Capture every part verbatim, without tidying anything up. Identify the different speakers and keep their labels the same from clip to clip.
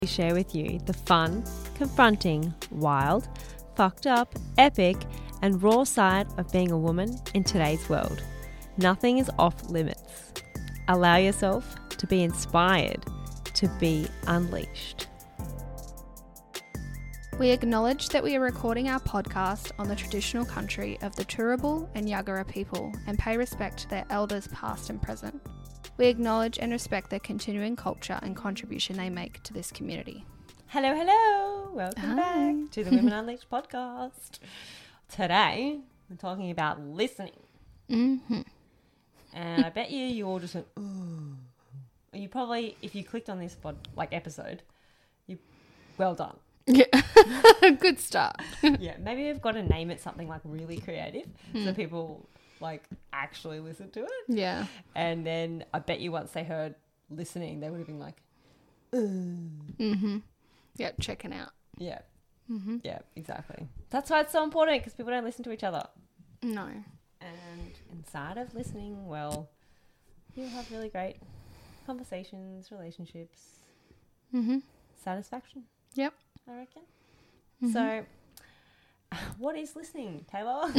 Speaker 1: We share with you the fun, confronting, wild, fucked up, epic, and raw side of being a woman in today's world. Nothing is off limits. Allow yourself to be inspired, to be unleashed.
Speaker 2: We acknowledge that we are recording our podcast on the traditional country of the Turrbal and Yagara people and pay respect to their elders past and present. We acknowledge and respect their continuing culture and contribution they make to this community.
Speaker 1: Hello, hello. Welcome
Speaker 2: Hi.
Speaker 1: back to the Women Unleashed podcast. Today, we're talking about listening.
Speaker 2: Mm-hmm.
Speaker 1: And I bet you you all just went, ooh. You probably, if you clicked on this pod, like episode, you well done.
Speaker 2: Yeah. Good start.
Speaker 1: Yeah, maybe we've got to name it something like really creative
Speaker 2: Mm.
Speaker 1: so people like actually listen to it.
Speaker 2: Yeah.
Speaker 1: And then I bet you once they heard listening, they would have been like, ooh.
Speaker 2: Mm-hmm. Yep, checking out.
Speaker 1: Yeah,
Speaker 2: Mm-hmm.
Speaker 1: yeah, exactly. That's why it's so important, because people don't listen to each other.
Speaker 2: No.
Speaker 1: And inside of listening, well, you have really great conversations, relationships,
Speaker 2: Mm-hmm.
Speaker 1: satisfaction.
Speaker 2: Yep.
Speaker 1: I reckon.
Speaker 2: Mm-hmm.
Speaker 1: So, what is listening, Taylor?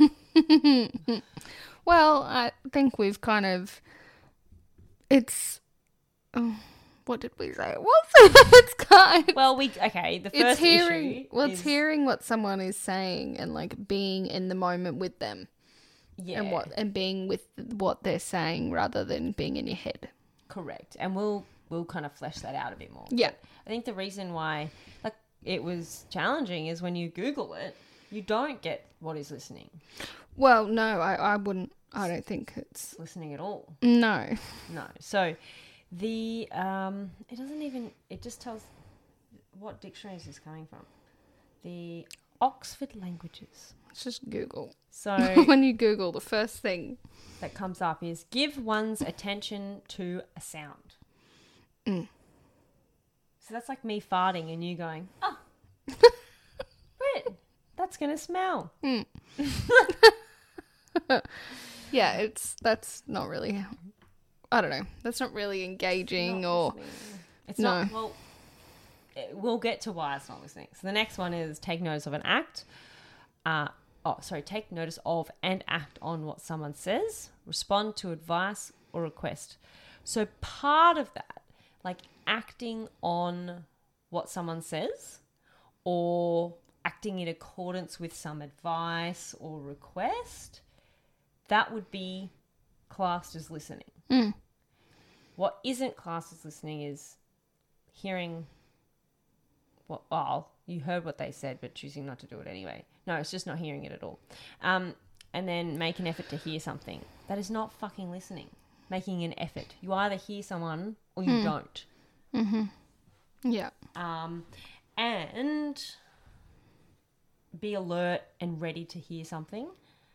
Speaker 2: Well, I think we've kind of, it's, oh, what did we say it was? It's kind
Speaker 1: Well, we okay. The first
Speaker 2: it's hearing,
Speaker 1: issue
Speaker 2: well,
Speaker 1: is
Speaker 2: it's hearing what someone is saying and like being in the moment with them
Speaker 1: yeah,
Speaker 2: and what, and being with what they're saying rather than being in your head.
Speaker 1: correct. And we'll we'll kind of flesh that out a bit more.
Speaker 2: Yeah.
Speaker 1: I think the reason why like it was challenging is when you Google it, you don't get what is listening.
Speaker 2: Well, no, I, I wouldn't, I don't think it's,
Speaker 1: Listening at all.
Speaker 2: no.
Speaker 1: No. So the um it doesn't even it just tells what dictionary is this coming from. The Oxford Languages.
Speaker 2: It's just Google.
Speaker 1: So
Speaker 2: When you Google, the first thing.
Speaker 1: that comes up is give one's attention to a sound.
Speaker 2: Mm.
Speaker 1: So that's like me farting and you going, oh, Brit, that's going to smell.
Speaker 2: Mm. Yeah, it's, that's not really, I don't know. That's not really engaging
Speaker 1: Not
Speaker 2: or,
Speaker 1: listening. It's
Speaker 2: No.
Speaker 1: not, well, it- we'll get to why it's not listening. So the next one is take notice of an act. Uh, oh, sorry, take notice of and act on what someone says. Respond to advice or request. So part of that, like acting on what someone says or acting in accordance with some advice or request, that would be classed as listening.
Speaker 2: Mm.
Speaker 1: What isn't classed as listening is hearing what, well, you heard what they said, but choosing not to do it anyway. No, it's just not hearing it at all. Um, and then make an effort to hear something. That is not fucking listening. Making an effort. You either hear someone or you
Speaker 2: Hmm.
Speaker 1: don't.
Speaker 2: Mm-hmm. Yeah.
Speaker 1: Um, and be alert and ready to hear something,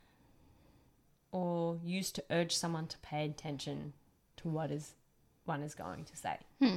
Speaker 1: or use to urge someone to pay attention to what is one is going to say.
Speaker 2: Hmm.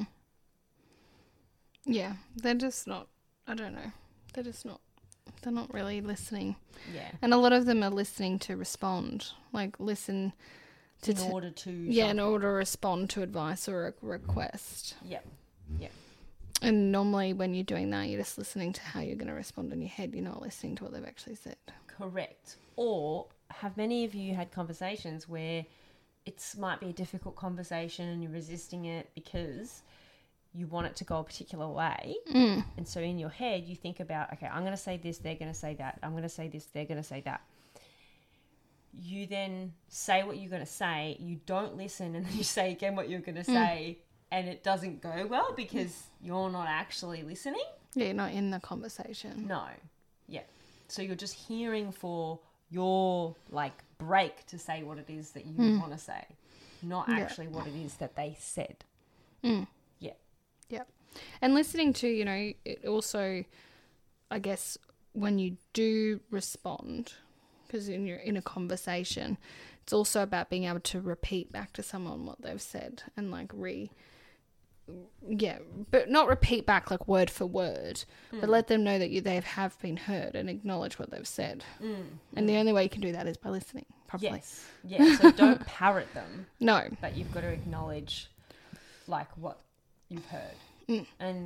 Speaker 2: Yeah, they're just not, I don't know, they're just not, they're not really listening.
Speaker 1: Yeah.
Speaker 2: And a lot of them are listening to respond, like listen to,
Speaker 1: In
Speaker 2: t-
Speaker 1: order to...
Speaker 2: yeah, in
Speaker 1: something.
Speaker 2: order to respond to advice or a request.
Speaker 1: Yep. Yep.
Speaker 2: And normally when you're doing that, you're just listening to how you're going to respond in your head. You're not listening to what they've actually said.
Speaker 1: Correct. Or have many of you had conversations where it's might be a difficult conversation and you're resisting it because you want it to go a particular way.
Speaker 2: Mm.
Speaker 1: And so in your head, you think about, okay, I'm going to say this, they're going to say that. I'm going to say this, they're going to say that. You then say what you're going to say. You don't listen, and then you say again what you're going to say, and it doesn't go well because you're not actually listening.
Speaker 2: Yeah, you're not in the conversation.
Speaker 1: No. Yeah. So you're just hearing for your, like, break to say what it is that you
Speaker 2: Mm.
Speaker 1: want to say, not
Speaker 2: Yeah.
Speaker 1: actually what it is that they said.
Speaker 2: Mm.
Speaker 1: Yeah.
Speaker 2: Yeah. And listening to, you know, it also, I guess, when you do respond, because in your in a conversation, it's also about being able to repeat back to someone what they've said and like re, yeah, but not repeat back like word for word,
Speaker 1: Mm.
Speaker 2: but let them know that you they have been heard and acknowledge what they've said.
Speaker 1: Mm.
Speaker 2: And the only way you can do that is by listening properly.
Speaker 1: Yes. Yeah. So don't parrot them,
Speaker 2: No.
Speaker 1: but you've got to acknowledge, like, what you've heard.
Speaker 2: Mm.
Speaker 1: And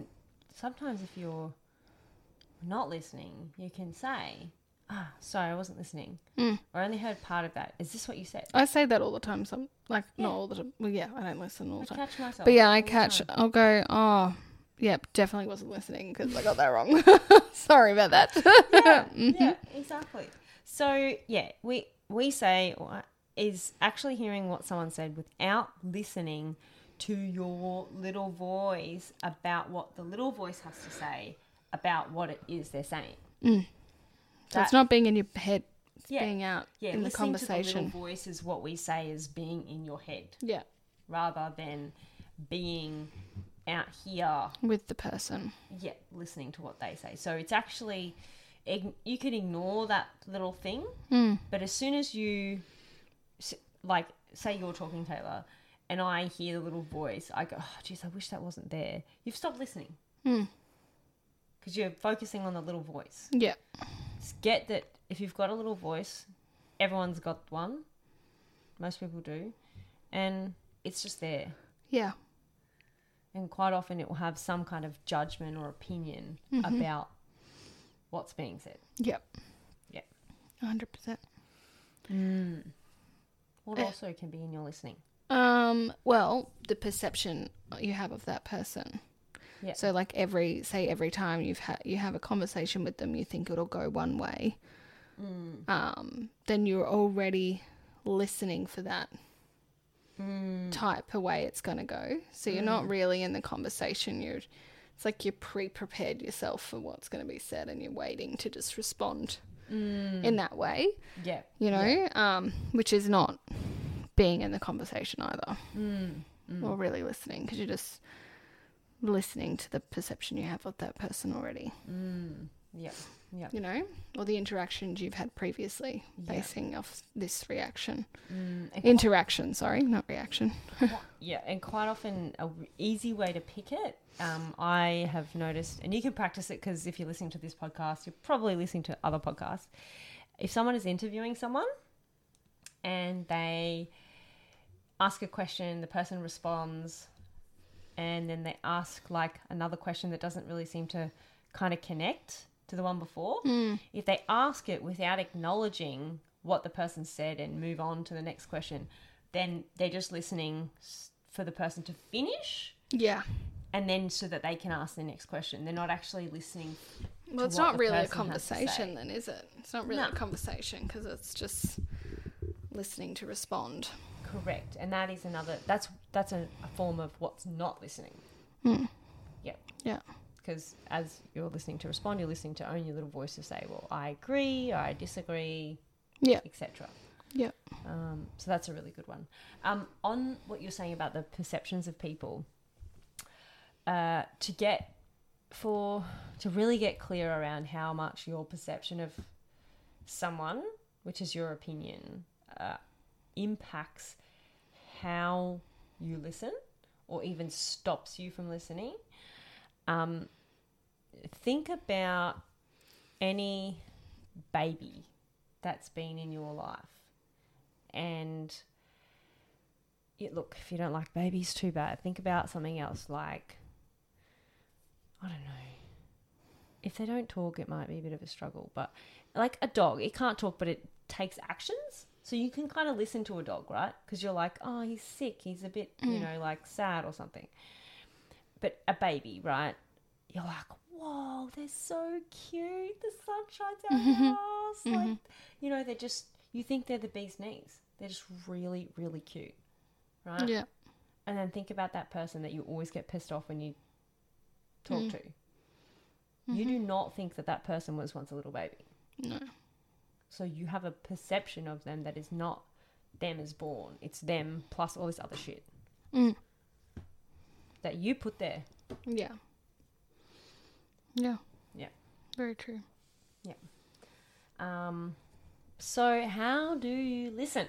Speaker 1: sometimes if you're not listening, you can say, ah, sorry, I wasn't listening.
Speaker 2: Mm.
Speaker 1: Or I only heard part of that. Is this what you said?
Speaker 2: I say that all the time. Some like
Speaker 1: Yeah.
Speaker 2: not all the time. Well, yeah, I don't listen all the
Speaker 1: I
Speaker 2: time.
Speaker 1: catch myself.
Speaker 2: But yeah, I
Speaker 1: all the
Speaker 2: catch.
Speaker 1: time.
Speaker 2: I'll go. Oh, yep, definitely wasn't listening because I got that wrong. Sorry about that.
Speaker 1: Yeah,
Speaker 2: Mhm.
Speaker 1: yeah, exactly. So yeah, we we say or is actually hearing what someone said without listening to your little voice about what the little voice has to say about what it is they're saying.
Speaker 2: Mm. So
Speaker 1: That-
Speaker 2: it's not being in your head. It's
Speaker 1: Yeah.
Speaker 2: being out
Speaker 1: Yeah,
Speaker 2: in the
Speaker 1: listening to the
Speaker 2: conversation.
Speaker 1: little voice is what we say is being in your head
Speaker 2: Yeah,
Speaker 1: rather than being out here.
Speaker 2: with the person.
Speaker 1: Yeah, listening to what they say. So it's actually, ig- you can ignore that little thing,
Speaker 2: Mm.
Speaker 1: but as soon as you, s- like, say you're talking, Taylor, and I hear the little voice, I go, oh, geez, I wish that wasn't there. You've stopped listening
Speaker 2: Mm.
Speaker 1: because you're focusing on the little voice.
Speaker 2: Yeah.
Speaker 1: Just get that if you've got a little voice, everyone's got one. Most people do. And it's just there.
Speaker 2: Yeah.
Speaker 1: And quite often it will have some kind of judgment or opinion
Speaker 2: Mhm.
Speaker 1: about what's being said.
Speaker 2: Yep.
Speaker 1: Yep.
Speaker 2: one hundred percent.
Speaker 1: What
Speaker 2: Eh.
Speaker 1: also can be in your listening?
Speaker 2: Um, well, the perception you have of that person.
Speaker 1: Yeah.
Speaker 2: So like every say every time you've had you have a conversation with them, you think it'll go one way.
Speaker 1: Mm.
Speaker 2: Um, then you're already listening for that
Speaker 1: Mm.
Speaker 2: type of way it's going to go. So you're not really in the conversation. You're it's like you're pre-prepared yourself for what's going to be said, and you're waiting to just respond
Speaker 1: Mm.
Speaker 2: in that way.
Speaker 1: Yeah.
Speaker 2: You know,
Speaker 1: Yeah.
Speaker 2: um, which is not being in the conversation either,
Speaker 1: Mm. Mm.
Speaker 2: or really listening, because you're just listening to the perception you have of that person already.
Speaker 1: Mm. Yeah. Yeah.
Speaker 2: You know, or the interactions you've had previously,
Speaker 1: Yeah.
Speaker 2: basing off this reaction,
Speaker 1: Mm. And
Speaker 2: interaction. Sorry, not reaction.
Speaker 1: Qui- yeah, and quite often a w- easy way to pick it, um, I have noticed, and you can practice it because if you're listening to this podcast, you're probably listening to other podcasts. If someone is interviewing someone and they ask a question, the person responds, and then they ask like another question that doesn't really seem to kind of connect to the one before. If they ask it without acknowledging what the person said and move on to the next question, then they're just listening s- for the person to finish,
Speaker 2: Yeah.
Speaker 1: and then so that they can ask the next question. They're not actually listening.
Speaker 2: Well, it's
Speaker 1: what
Speaker 2: not
Speaker 1: the
Speaker 2: really a
Speaker 1: person has to
Speaker 2: conversation
Speaker 1: say.
Speaker 2: then, is it? It's not really
Speaker 1: No.
Speaker 2: a conversation because it's just listening to respond.
Speaker 1: Correct, and that is another. That's that's a, a form of what's not listening.
Speaker 2: Mm.
Speaker 1: Yep.
Speaker 2: Yeah.
Speaker 1: Because as you're listening to respond, you're listening to own your little voice to say, well, I agree, I disagree,
Speaker 2: Yeah.
Speaker 1: et cetera.
Speaker 2: Yeah.
Speaker 1: Um, so that's a really good one. Um, on what you're saying about the perceptions of people, uh, to get for to really get clear around how much your perception of someone, which is your opinion, uh, impacts how you listen or even stops you from listening. Um, think about any baby that's been in your life. And it, look, if you don't like babies, too bad. Think about something else like, I don't know. If they don't talk, it might be a bit of a struggle. But like a dog, it can't talk, but it takes actions. So you can kind of listen to a dog, right? Because you're like, oh, he's sick. He's a bit, you know, like sad or something. But a baby, right? You're like, whoa, they're so cute. The sun shines out of their ass. Like, you know, they're just, you think they're the bee's knees. They're just really, really cute, right?
Speaker 2: Yeah.
Speaker 1: And then think about that person that you always get pissed off when you talk to. You do not think that that person was once a little baby.
Speaker 2: No.
Speaker 1: So you have a perception of them that is not them as born. It's them plus all this other shit
Speaker 2: Mm.
Speaker 1: that you put there.
Speaker 2: Yeah. Yeah.
Speaker 1: Yeah.
Speaker 2: Very true.
Speaker 1: Um, so how do you listen?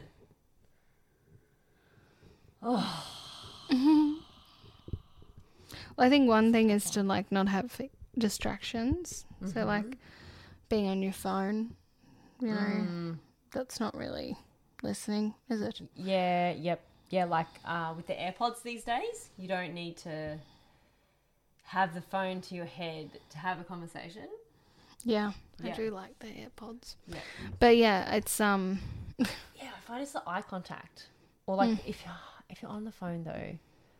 Speaker 2: Well, I think one thing is to like not have distractions. So like being on your phone, you know,
Speaker 1: Mm,
Speaker 2: that's not really listening, is it?
Speaker 1: yeah, yep. Yeah, like uh, with the AirPods these days, you don't need to have the phone to your head to have a conversation.
Speaker 2: Yeah,
Speaker 1: Yeah.
Speaker 2: I do like the AirPods.
Speaker 1: Yeah.
Speaker 2: But yeah, it's um
Speaker 1: Yeah, I find it's the eye contact. Or like
Speaker 2: Mm.
Speaker 1: if you're if you're on the phone though.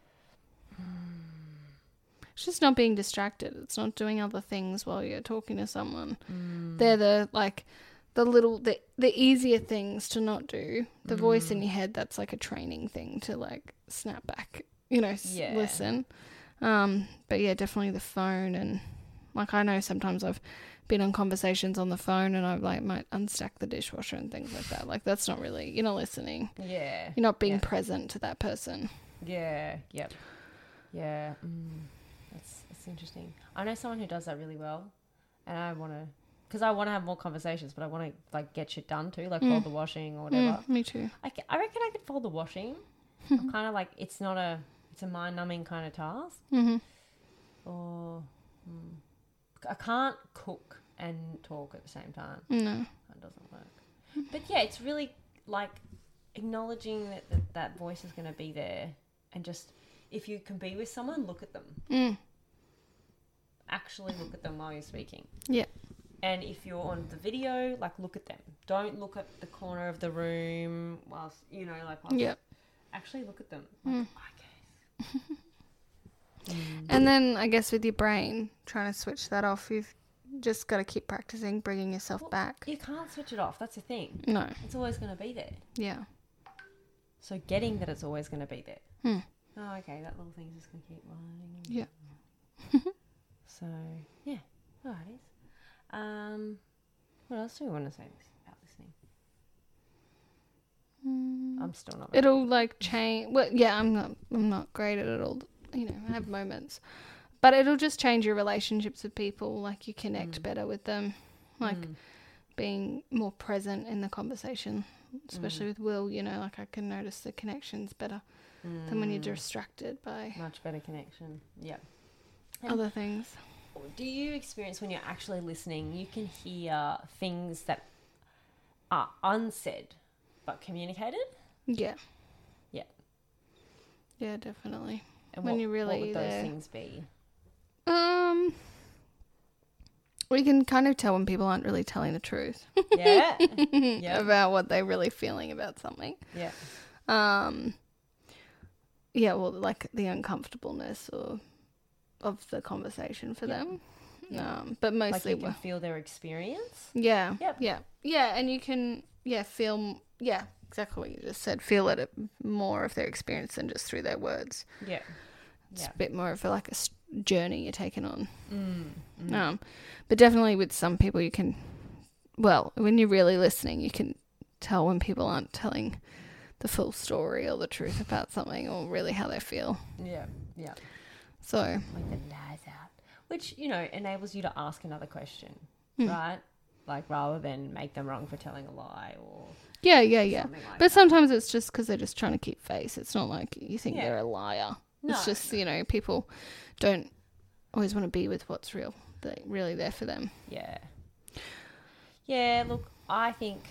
Speaker 2: it's just not being distracted. It's not doing other things while you're talking to someone.
Speaker 1: Mm.
Speaker 2: They're the like the little the the easier things to not do. The voice in
Speaker 1: Mm.
Speaker 2: your head, that's like a training thing to like snap back, you know, s-
Speaker 1: Yeah.
Speaker 2: listen. Um but yeah, definitely the phone. And like I know sometimes I've been on conversations on the phone and I like might unstack the dishwasher and things like that. Like that's not really, you're not listening.
Speaker 1: Yeah.
Speaker 2: You're not being
Speaker 1: Yeah.
Speaker 2: present to that person.
Speaker 1: Yeah. Yep. Yeah. Mm. That's that's interesting. I know someone who does that really well, and I want to, because I want to have more conversations, but I want to like get shit done too, like
Speaker 2: Mm.
Speaker 1: fold the washing or whatever.
Speaker 2: Mm, me too.
Speaker 1: I, ca- I reckon I could fold the washing. I'm kind of like it's not a it's a mind numbing kind of task.
Speaker 2: Mm-hmm.
Speaker 1: Or mm, I can't cook and talk at the same time.
Speaker 2: No.
Speaker 1: That doesn't work. But yeah, it's really like acknowledging that that, that voice is going to be there, and just if you can be with someone, look at them.
Speaker 2: Mm.
Speaker 1: Actually look at them while you're speaking.
Speaker 2: Yeah.
Speaker 1: And if you're on the video, like look at them. Don't look at the corner of the room whilst you know, like whilst
Speaker 2: Yeah.
Speaker 1: actually look at them. Like,
Speaker 2: Mm.
Speaker 1: okay. Mm.
Speaker 2: And then I guess with your brain, trying to switch that off, you've just got to keep practicing bringing yourself
Speaker 1: Well,
Speaker 2: back.
Speaker 1: You can't switch it off. That's the thing.
Speaker 2: No.
Speaker 1: It's always going to be there.
Speaker 2: Yeah.
Speaker 1: So getting that it's always going to be there.
Speaker 2: Hmm.
Speaker 1: Oh, okay. That little thing's just going to keep running.
Speaker 2: Yeah.
Speaker 1: So, yeah. Alrighties. Um, what else do we want to say this, about listening?
Speaker 2: Mm.
Speaker 1: I'm still not. very
Speaker 2: It'll like change. Well, yeah, I'm not. I'm not great at it all. You know, I have moments, but it'll just change your relationships with people. Like you connect
Speaker 1: Mm.
Speaker 2: better with them. Like
Speaker 1: Mm.
Speaker 2: being more present in the conversation, especially
Speaker 1: Mm.
Speaker 2: with Will. You know, like I can notice the connections better than when you're
Speaker 1: Mm.
Speaker 2: distracted by
Speaker 1: Much better connection. Yeah. And
Speaker 2: other things.
Speaker 1: do you experience when you're actually listening, you can hear things that are unsaid but communicated?
Speaker 2: Yeah.
Speaker 1: Yeah.
Speaker 2: Yeah, definitely.
Speaker 1: And
Speaker 2: When
Speaker 1: what,
Speaker 2: you're
Speaker 1: what
Speaker 2: really
Speaker 1: would those
Speaker 2: there.
Speaker 1: things be?
Speaker 2: Um, we can kind of tell when people aren't really telling the truth
Speaker 1: Yeah. Yeah.
Speaker 2: about what they're really feeling about something.
Speaker 1: Yeah.
Speaker 2: Um, yeah, well, like the uncomfortableness or of the conversation for
Speaker 1: Yeah.
Speaker 2: them.
Speaker 1: Yeah.
Speaker 2: Um, but
Speaker 1: Like
Speaker 2: mostly,
Speaker 1: you can
Speaker 2: we're-
Speaker 1: feel their experience.
Speaker 2: yeah,
Speaker 1: Yep.
Speaker 2: yeah, yeah, and you can, yeah, feel, yeah, exactly what you just said. Feel it more of their experience than just through their words.
Speaker 1: Yeah.
Speaker 2: It's
Speaker 1: Yeah.
Speaker 2: a bit more of a, like a s- journey you're taking on.
Speaker 1: Mm. Mm.
Speaker 2: Um, but definitely with some people you can, well, when you're really listening, you can tell when people aren't telling the full story or the truth about something or really how they feel.
Speaker 1: Yeah. Yeah.
Speaker 2: So,
Speaker 1: Like the lies out. Which, you know, enables you to ask another question,
Speaker 2: Mm.
Speaker 1: right? Like rather than make them wrong for telling a lie or
Speaker 2: yeah, yeah, yeah.
Speaker 1: something like
Speaker 2: But
Speaker 1: that.
Speaker 2: sometimes it's just because they're just trying to keep face. It's not like you think
Speaker 1: Yeah.
Speaker 2: they're a liar.
Speaker 1: No,
Speaker 2: it's just,
Speaker 1: no.
Speaker 2: you know, people don't always want to be with what's real. They're really there for them.
Speaker 1: Yeah. Yeah, look, I think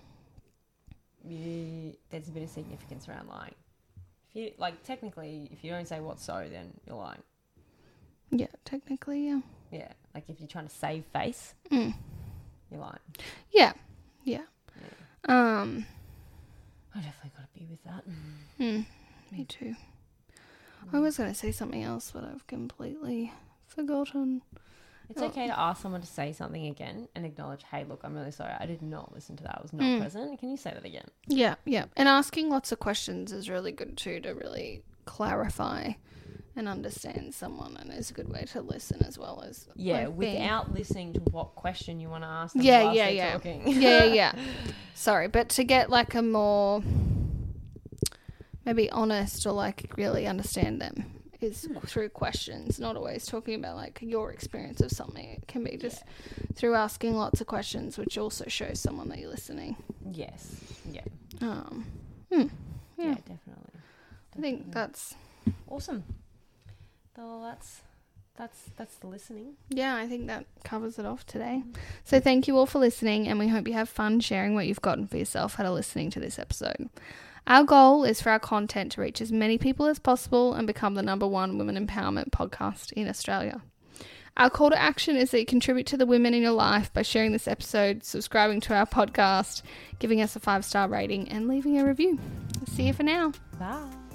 Speaker 1: you, there's a bit of significance around lying. If you like technically if you don't say what's so, then you're lying.
Speaker 2: Yeah, technically, yeah.
Speaker 1: Yeah. Like if you're trying to save face,
Speaker 2: Mm.
Speaker 1: you're lying.
Speaker 2: Yeah, yeah.
Speaker 1: Yeah.
Speaker 2: Um,
Speaker 1: I definitely gotta be with that.
Speaker 2: mm, me too. I was going to say something else, but I've completely forgotten.
Speaker 1: It's
Speaker 2: Oh.
Speaker 1: okay to ask someone to say something again and acknowledge, hey, look, I'm really sorry. I did not listen to that. I was not
Speaker 2: Mm.
Speaker 1: present. Can you say that again?
Speaker 2: Yeah, yeah. And asking lots of questions is really good too to really clarify and understand someone, and is a good way to listen as well as
Speaker 1: Yeah,
Speaker 2: like, being-
Speaker 1: without listening to what question you want to ask them
Speaker 2: Yeah,
Speaker 1: whilst
Speaker 2: yeah,
Speaker 1: they're
Speaker 2: yeah.
Speaker 1: talking.
Speaker 2: yeah, yeah, yeah. Sorry, but to get like a more maybe honest or like really understand them is through questions, not always talking about like your experience of something. It can be just through asking lots of questions, which also shows someone that you're listening.
Speaker 1: Yes. Yeah.
Speaker 2: Um, hmm,
Speaker 1: Yeah,
Speaker 2: yeah,
Speaker 1: definitely.
Speaker 2: I think
Speaker 1: Definitely.
Speaker 2: that's
Speaker 1: Awesome. So that's that's that's the listening.
Speaker 2: yeah, I think that covers it off today. So thank you all for listening, and we hope you have fun sharing what you've gotten for yourself out of listening to this episode. Our goal is for our content to reach as many people as possible and become the number one women empowerment podcast in Australia. Our call to action is that you contribute to the women in your life by sharing this episode, subscribing to our podcast, giving us a five-star rating, and leaving a review. See you for now.
Speaker 1: Bye.